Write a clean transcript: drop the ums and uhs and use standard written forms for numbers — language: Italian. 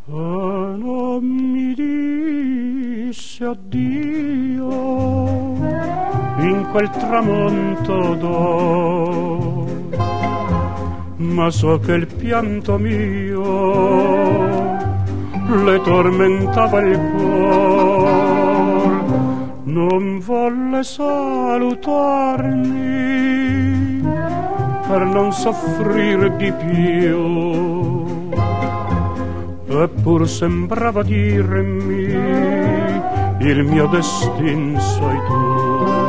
Non mi disse addio in quel tramonto d'oro, ma so che il pianto mio le tormentava il cuore. Non volle salutarmi per non soffrire di più, eppur sembrava dirmi il mio destin sei tu.